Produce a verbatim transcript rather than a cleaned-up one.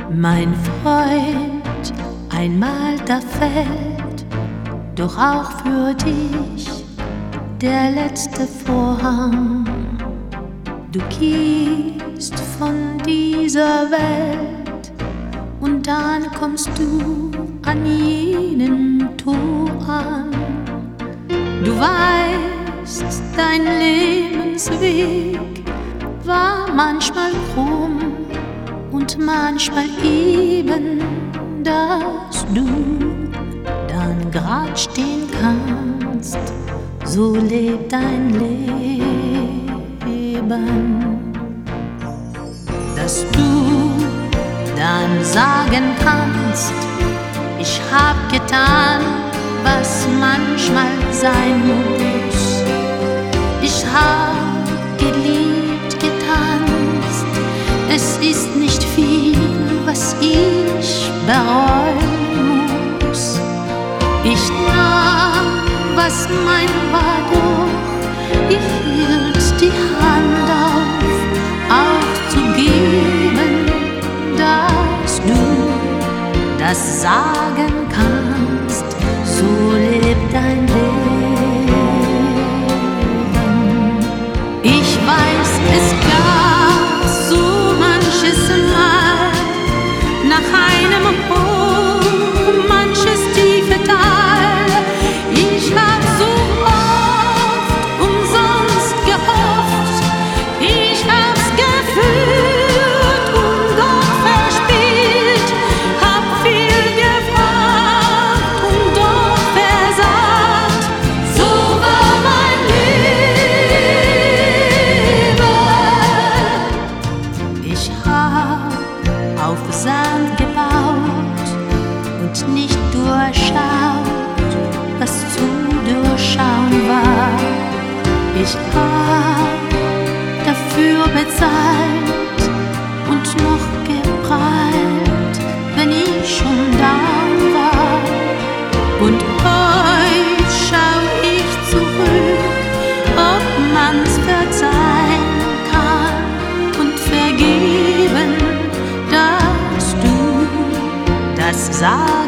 Mein Freund, einmal da fällt doch auch für dich der letzte Vorhang. Du gehst von dieser Welt und dann kommst du an jenen Tor an. Du weißt, dein Lebensweg war manchmal krumm und manchmal eben, dass du dann grad stehen kannst. So lebt dein Leben, dass du dann sagen kannst: Ich hab getan, was manchmal sein muss. Ich hab geliebt, getanzt. Es ist nicht viel, was ich bereuen muss. Ich nahm, was mein war, doch ich hielt die Hand auf, aufzugeben, dass du das sagen kannst. So lebt dein Leben. Ich weiß, es gab so manches Mal nach einem Hoch, manches tiefe Tal. Ich hab so oft umsonst gehofft, ich hab's gefühlt und doch verspielt, hab viel gefragt und doch versagt. So war mein Leben. Ich hab auf Sand gebaut und nicht durchschaut, was zu durchschauen war. Ich hab dafür bezahlt und noch geprahlt, wenn ich schon down war. Und heut schau ich zurück, ob man's verzeihen kann und vergeben, dass du das sagst.